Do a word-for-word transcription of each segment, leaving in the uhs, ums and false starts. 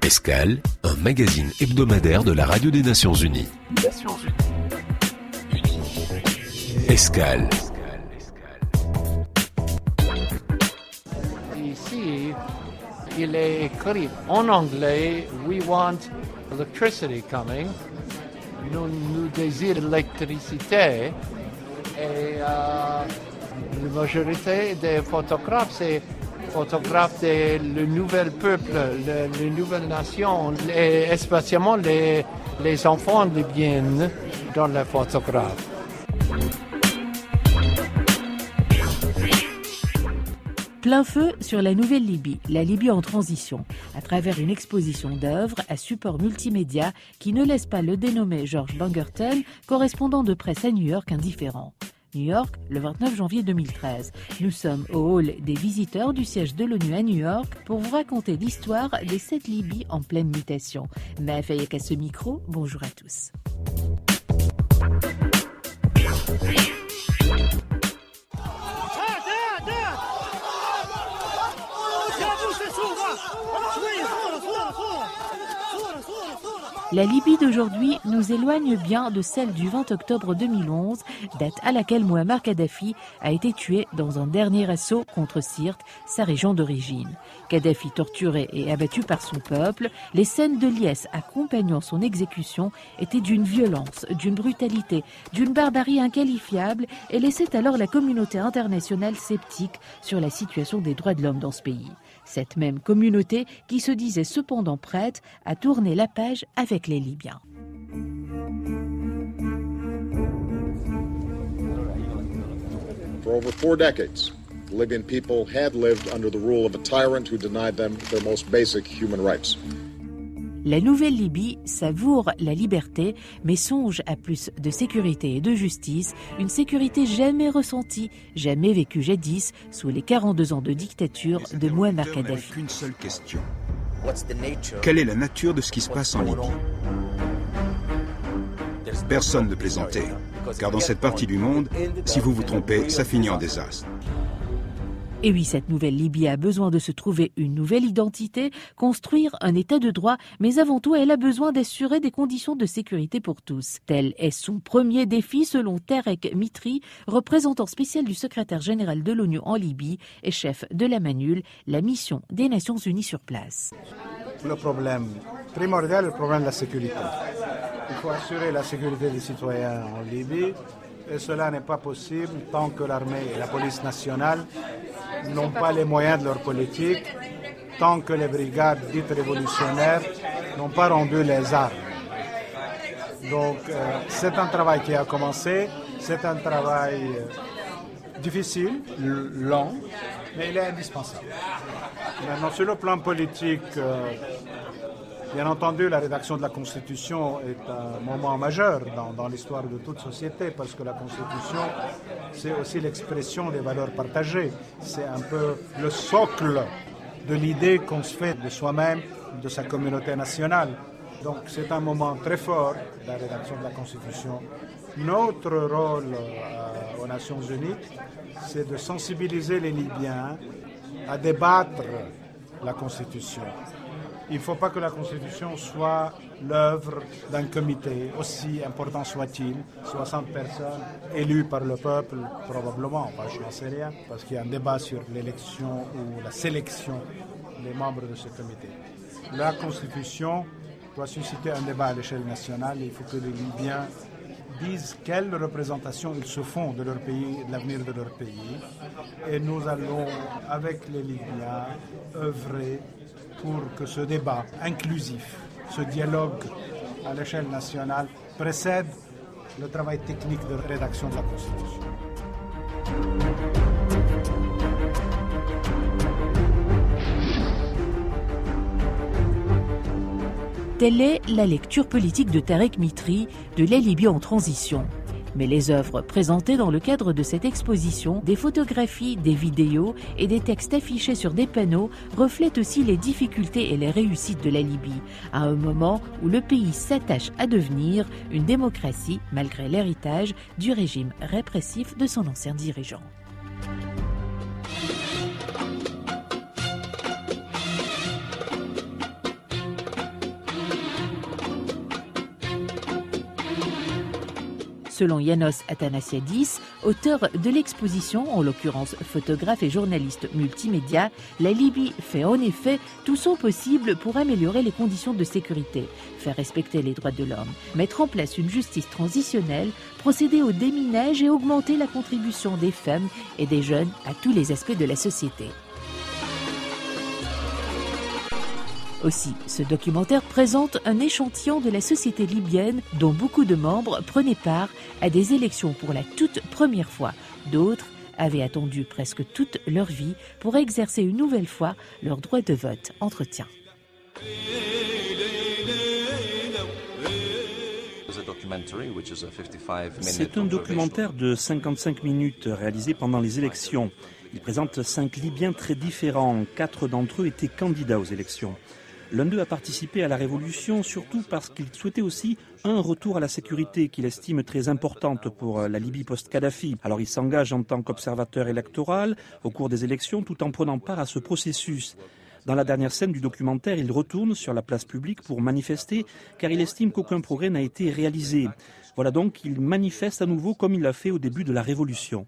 Escale, un magazine hebdomadaire de la Radio des Nations Unies. Nations Unies. Escale. Ici, il est écrit en anglais, we want electricity coming. Nous, nous désirons l'électricité. Et euh, la majorité des photographes, c'est photographes de le nouvel peuple, le, les nouvelles nations, et spécialement les, les enfants libyens dans les photographes. Plein feu sur la nouvelle Libye, la Libye en transition, à travers une exposition d'œuvres à support multimédia qui ne laisse pas le dénommé George Bangerton, correspondant de presse à New York, indifférent. New York, le vingt-neuf janvier deux mille treize. Nous sommes au hall des visiteurs du siège de l'ONU à New York pour vous raconter l'histoire des sept Libyes en pleine mutation. Maëf Ayek à ce micro, bonjour à tous. La Libye d'aujourd'hui nous éloigne bien de celle du vingt octobre deux mille onze, date à laquelle Mouammar Kadhafi a été tué dans un dernier assaut contre Sirte, sa région d'origine. Kadhafi torturé et abattu par son peuple, les scènes de liesse accompagnant son exécution étaient d'une violence, d'une brutalité, d'une barbarie inqualifiable et laissaient alors la communauté internationale sceptique sur la situation des droits de l'homme dans ce pays. Cette même communauté qui se disait cependant prête à tourner la page avec les Libyens. For over four decades, the Libyan people had lived under the rule of a tyrant who denied them their most basic human rights. La nouvelle Libye savoure la liberté, mais songe à plus de sécurité et de justice, une sécurité jamais ressentie, jamais vécue jadis sous les quarante-deux ans de dictature de Mouammar Kadhafi. Qu'une seule question. Quelle est la nature de ce qui se passe en Libye? Personne ne plaisantait, car dans cette partie du monde, si vous vous trompez, ça finit en désastre. Et oui, cette nouvelle Libye a besoin de se trouver une nouvelle identité, construire un état de droit, mais avant tout, elle a besoin d'assurer des conditions de sécurité pour tous. Tel est son premier défi, selon Tarek Mitri, représentant spécial du secrétaire général de l'ONU en Libye et chef de la MANUL, la mission des Nations Unies sur place. Le problème primordial est le problème de la sécurité. Il faut assurer la sécurité des citoyens en Libye, et cela n'est pas possible tant que l'armée et la police nationale n'ont pas les moyens de leur politique, tant que les brigades dites révolutionnaires n'ont pas rendu les armes. Donc euh, c'est un travail qui a commencé, c'est un travail euh, difficile, lent, mais il est indispensable. Maintenant, sur le plan politique, euh, bien entendu, la rédaction de la Constitution est un moment majeur dans, dans l'histoire de toute société, parce que la Constitution, c'est aussi l'expression des valeurs partagées. C'est un peu le socle de l'idée qu'on se fait de soi-même, de sa communauté nationale. Donc c'est un moment très fort, la rédaction de la Constitution. Notre rôle euh, aux Nations Unies, c'est de sensibiliser les Libyens à débattre la Constitution. Il ne faut pas que la Constitution soit l'œuvre d'un comité, aussi important soit-il, soixante personnes élues par le peuple, probablement, enfin, je n'en sais rien, parce qu'il y a un débat sur l'élection ou la sélection des membres de ce comité. La Constitution doit susciter un débat à l'échelle nationale. Il faut que les Libyens disent quelle représentation ils se font de leur pays, de l'avenir de leur pays. Et nous allons, avec les Libyens, œuvrer pour que ce débat inclusif, ce dialogue à l'échelle nationale précède le travail technique de rédaction de la Constitution. Telle est la lecture politique de Tarek Mitri de la Libye en transition. Mais les œuvres présentées dans le cadre de cette exposition, des photographies, des vidéos et des textes affichés sur des panneaux reflètent aussi les difficultés et les réussites de la Libye, à un moment où le pays s'attache à devenir une démocratie malgré l'héritage du régime répressif de son ancien dirigeant. Selon Yanos Athanasiadis, auteur de l'exposition, en l'occurrence photographe et journaliste multimédia, la Libye fait en effet tout son possible pour améliorer les conditions de sécurité, faire respecter les droits de l'homme, mettre en place une justice transitionnelle, procéder au déminage et augmenter la contribution des femmes et des jeunes à tous les aspects de la société. Aussi, ce documentaire présente un échantillon de la société libyenne dont beaucoup de membres prenaient part à des élections pour la toute première fois. D'autres avaient attendu presque toute leur vie pour exercer une nouvelle fois leur droit de vote. Entretien. C'est un documentaire de cinquante-cinq minutes réalisé pendant les élections. Il présente cinq Libyens très différents. Quatre d'entre eux étaient candidats aux élections. L'un d'eux a participé à la révolution surtout parce qu'il souhaitait aussi un retour à la sécurité qu'il estime très importante pour la Libye post-Kadhafi. Alors il s'engage en tant qu'observateur électoral au cours des élections tout en prenant part à ce processus. Dans la dernière scène du documentaire, il retourne sur la place publique pour manifester car il estime qu'aucun progrès n'a été réalisé. Voilà donc qu'il manifeste à nouveau comme il l'a fait au début de la révolution.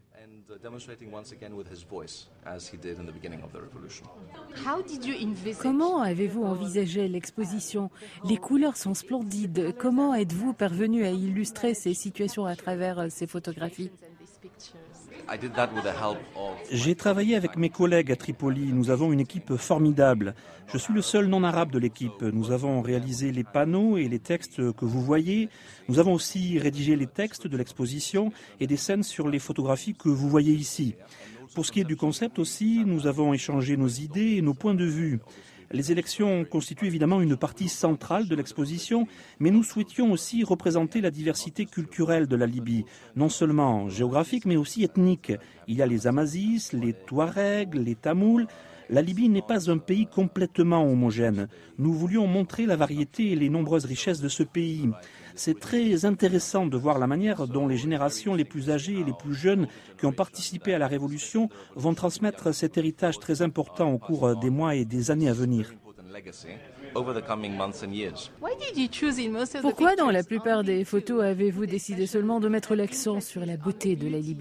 Comment avez-vous envisagé l'exposition? Les couleurs sont splendides. Comment êtes-vous parvenu à illustrer ces situations à travers ces photographies? J'ai travaillé avec mes collègues à Tripoli. Nous avons une équipe formidable. Je suis le seul non-arabe de l'équipe. Nous avons réalisé les panneaux et les textes que vous voyez. Nous avons aussi rédigé les textes de l'exposition et des scènes sur les photographies que vous voyez ici. Pour ce qui est du concept aussi, nous avons échangé nos idées et nos points de vue. Les élections constituent évidemment une partie centrale de l'exposition, mais nous souhaitions aussi représenter la diversité culturelle de la Libye, non seulement géographique, mais aussi ethnique. Il y a les Amazis, les Touaregs, les Tamouls. La Libye n'est pas un pays complètement homogène. Nous voulions montrer la variété et les nombreuses richesses de ce pays. C'est très intéressant de voir la manière dont les générations les plus âgées et les plus jeunes qui ont participé à la Révolution vont transmettre cet héritage très important au cours des mois et des années à venir. Pourquoi dans la plupart des photos avez-vous décidé seulement de mettre l'accent sur la beauté de la Libye ?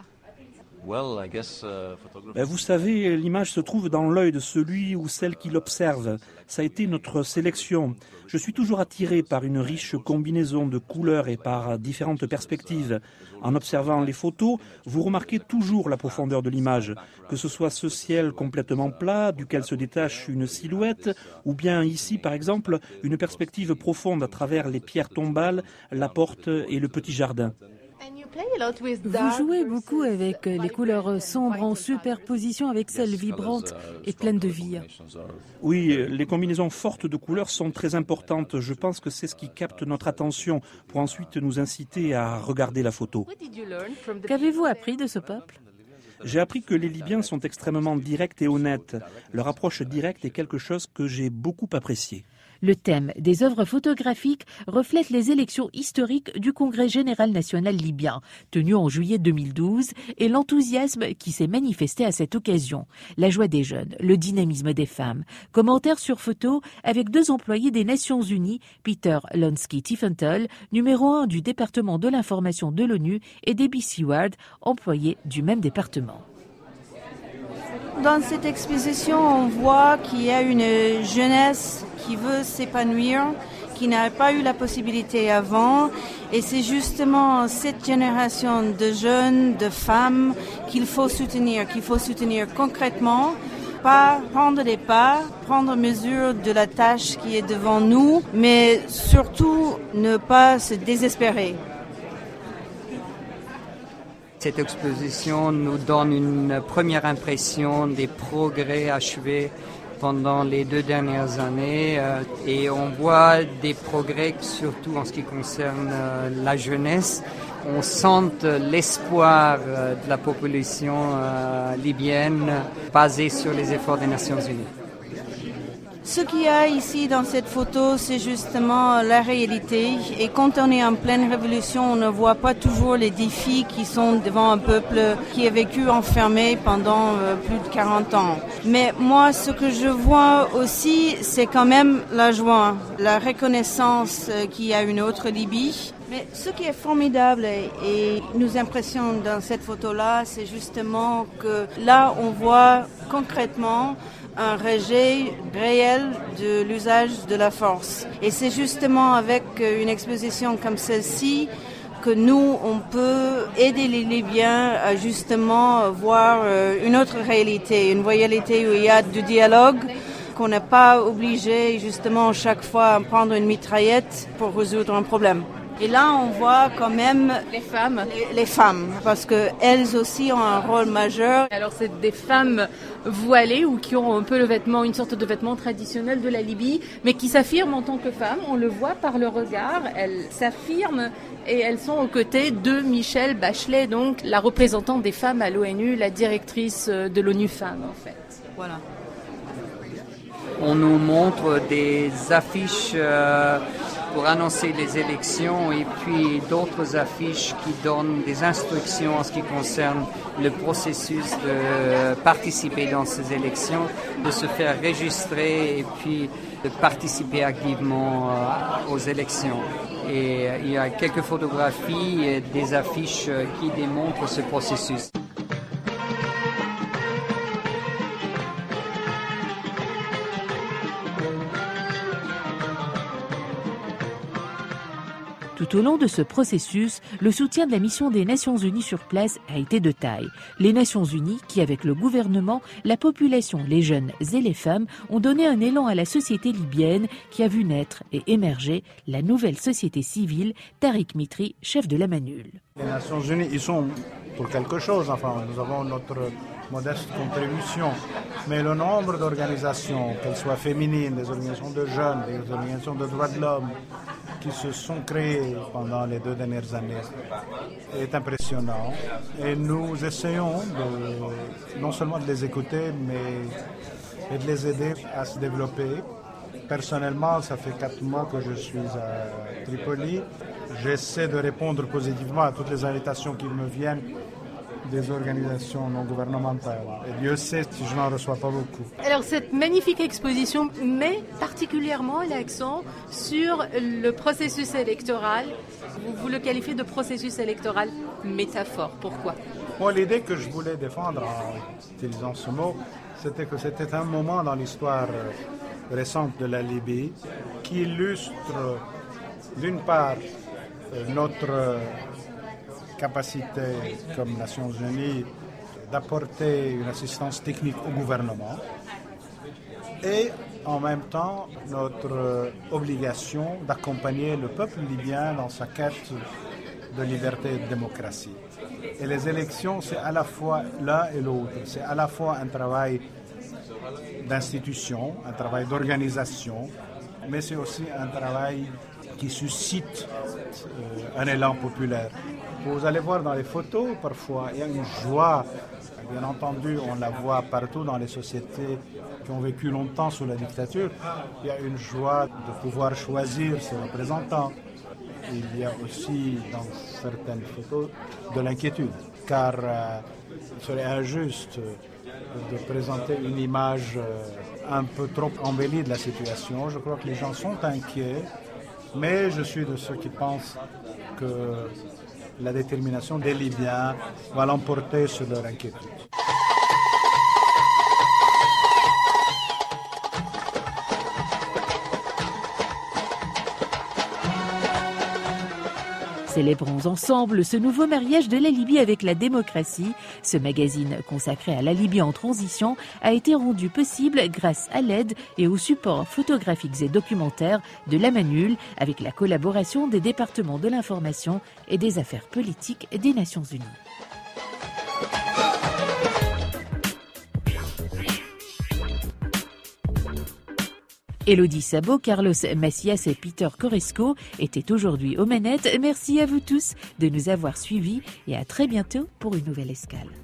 Vous savez, l'image se trouve dans l'œil de celui ou celle qui l'observe. Ça a été notre sélection. Je suis toujours attiré par une riche combinaison de couleurs et par différentes perspectives. En observant les photos, vous remarquez toujours la profondeur de l'image, que ce soit ce ciel complètement plat, duquel se détache une silhouette, ou bien ici, par exemple, une perspective profonde à travers les pierres tombales, la porte et le petit jardin. Vous jouez beaucoup avec les couleurs sombres en superposition avec celles vibrantes et pleines de vie. Oui, les combinaisons fortes de couleurs sont très importantes. Je pense que c'est ce qui capte notre attention pour ensuite nous inciter à regarder la photo. Qu'avez-vous appris de ce peuple ? J'ai appris que les Libyens sont extrêmement directs et honnêtes. Leur approche directe est quelque chose que j'ai beaucoup apprécié. Le thème des œuvres photographiques reflète les élections historiques du Congrès général national libyen, tenu en juillet deux mille douze, et l'enthousiasme qui s'est manifesté à cette occasion. La joie des jeunes, le dynamisme des femmes. Commentaire sur photo avec deux employés des Nations Unies, Peter Lonsky-Tiefenthal, numéro un du département de l'information de l'ONU, et Debbie Seward, employée du même département. Dans cette exposition, on voit qu'il y a une jeunesse qui veut s'épanouir, qui n'a pas eu la possibilité avant. Et c'est justement cette génération de jeunes, de femmes qu'il faut soutenir, qu'il faut soutenir concrètement. Pas prendre des pas, prendre mesure de la tâche qui est devant nous, mais surtout ne pas se désespérer. Cette exposition nous donne une première impression des progrès achevés pendant les deux dernières années euh, et on voit des progrès surtout en ce qui concerne euh, la jeunesse. On sent l'espoir euh, de la population euh, libyenne basé sur les efforts des Nations Unies. Ce qu'il y a ici dans cette photo, c'est justement la réalité. Et quand on est en pleine révolution, on ne voit pas toujours les défis qui sont devant un peuple qui a vécu enfermé pendant plus de quarante ans. Mais moi, ce que je vois aussi, c'est quand même la joie, la reconnaissance qu'il y a une autre Libye. Mais ce qui est formidable et, et nous impressionne dans cette photo-là, c'est justement que là, on voit concrètement un rejet réel de l'usage de la force. Et c'est justement avec une exposition comme celle-ci que nous, on peut aider les Libyens à justement voir une autre réalité, une réalité où il y a du dialogue, qu'on n'est pas obligé justement chaque fois à prendre une mitraillette pour résoudre un problème. Et là, on voit quand même les femmes, les, les femmes, parce qu'elles aussi ont un rôle majeur. Alors, c'est des femmes voilées ou qui ont un peu le vêtement, une sorte de vêtement traditionnel de la Libye, mais qui s'affirment en tant que femmes. On le voit par le regard. Elles s'affirment et elles sont aux côtés de Michelle Bachelet, donc la représentante des femmes à l'ONU, la directrice de l'ONU Femmes, en fait. Voilà. On nous montre des affiches euh, pour annoncer les élections et puis d'autres affiches qui donnent des instructions en ce qui concerne le processus de participer dans ces élections, de se faire enregistrer et puis de participer activement euh, aux élections. Et euh, il y a quelques photographies et des affiches euh, qui démontrent ce processus. Tout au long de ce processus, le soutien de la mission des Nations Unies sur place a été de taille. Les Nations Unies qui, avec le gouvernement, la population, les jeunes et les femmes, ont donné un élan à la société libyenne qui a vu naître et émerger la nouvelle société civile. Tariq Mitri, chef de la Manul. Les Nations Unies, ils sont pour quelque chose. Enfin, nous avons notre modeste contribution. Mais le nombre d'organisations, qu'elles soient féminines, des organisations de jeunes, des organisations de droits de l'homme, qui se sont créées pendant les deux dernières années est impressionnant. Et nous essayons de, non seulement de les écouter, mais de les aider à se développer. Personnellement, ça fait quatre mois que je suis à Tripoli. J'essaie de répondre positivement à toutes les invitations qui me viennent des organisations non gouvernementales. Et Dieu sait si je n'en reçois pas beaucoup. Alors cette magnifique exposition met particulièrement l'accent sur le processus électoral. Vous, vous le qualifiez de processus électoral métaphore. Pourquoi ? Moi, l'idée que je voulais défendre en utilisant ce mot, c'était que c'était un moment dans l'histoire récente de la Libye qui illustre d'une part notre capacité comme Nations Unies d'apporter une assistance technique au gouvernement et en même temps notre obligation d'accompagner le peuple libyen dans sa quête de liberté et de démocratie. Et les élections, c'est à la fois l'un et l'autre. C'est à la fois un travail d'institution, un travail d'organisation, mais c'est aussi un travail qui suscite euh, un élan populaire. Vous allez voir dans les photos, parfois, il y a une joie. Bien entendu, on la voit partout dans les sociétés qui ont vécu longtemps sous la dictature. Il y a une joie de pouvoir choisir ses représentants. Il y a aussi, dans certaines photos, de l'inquiétude, car euh, il serait injuste de présenter une image euh, un peu trop embellie de la situation. Je crois que les gens sont inquiets, mais je suis de ceux qui pensent que la détermination des Libyens va l'emporter sur leur inquiétude. Célébrons ensemble ce nouveau mariage de la Libye avec la démocratie. Ce magazine consacré à la Libye en transition a été rendu possible grâce à l'aide et aux supports photographiques et documentaires de la Manul avec la collaboration des départements de l'information et des affaires politiques des Nations Unies. Élodie Sabot, Carlos Macias et Peter Coresco étaient aujourd'hui aux manettes. Merci à vous tous de nous avoir suivis et à très bientôt pour une nouvelle escale.